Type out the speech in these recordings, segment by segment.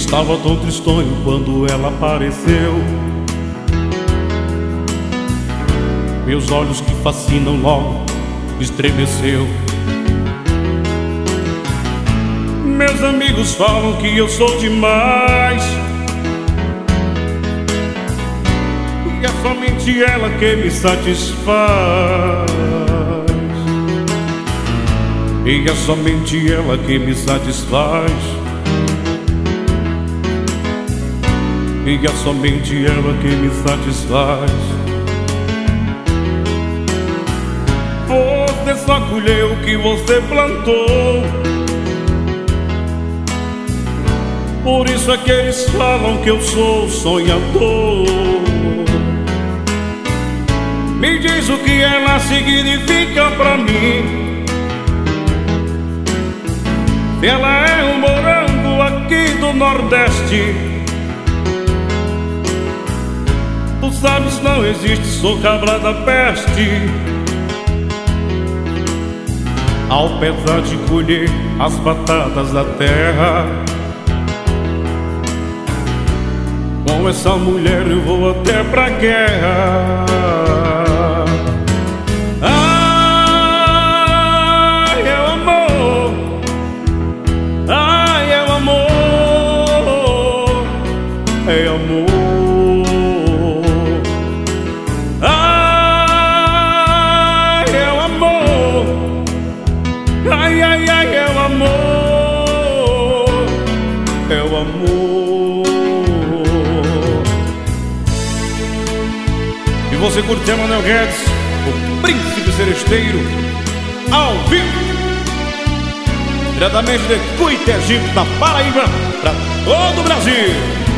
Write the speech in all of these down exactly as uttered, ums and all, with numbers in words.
Estava tão tristonho quando ela apareceu. Meus olhos que fascinam logo estremeceu. Meus amigos falam que eu sou demais, e é somente ela que me satisfaz. E é somente ela que me satisfaz. E é somente ela que me satisfaz. Você só colheu o que você plantou. Por isso é que eles falam que eu sou sonhador. Me diz o que ela significa pra mim. Se ela é um morango aqui do Nordeste, tu sabes, não existe, sou cabra da peste. Ao pesar de colher as batatas da terra, com essa mulher eu vou até pra guerra. Ai, é o amor. Ai, é o amor. É amor. Ai, é o amor. Ai, ai, ai, é o amor. É o amor. E você curte Manuel Guedes, o príncipe seresteiro, ao vivo, diretamente de Cuitegi, na Paraíba, para todo o Brasil.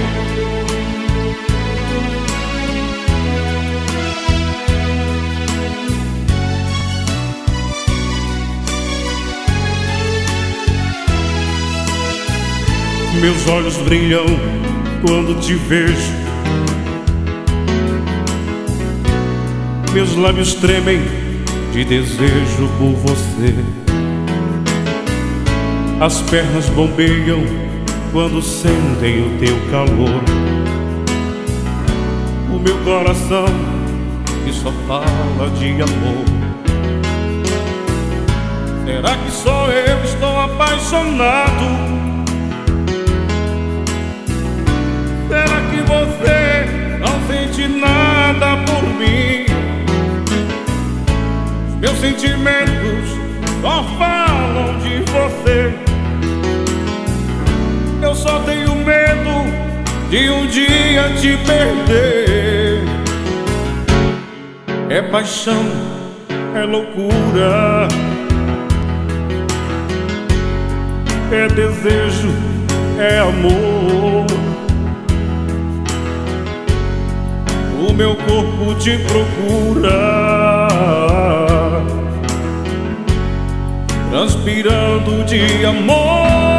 Meus olhos brilham quando te vejo, meus lábios tremem de desejo por você. As pernas bombeiam quando sentem o teu calor. O meu coração que só fala de amor. Será que só eu estou apaixonado? Será que você não sente nada por mim? Meus sentimentos só falam de você. Eu só tenho medo de um dia te perder. É paixão, é loucura, é desejo, é amor. O meu corpo te procura, transpirando de amor.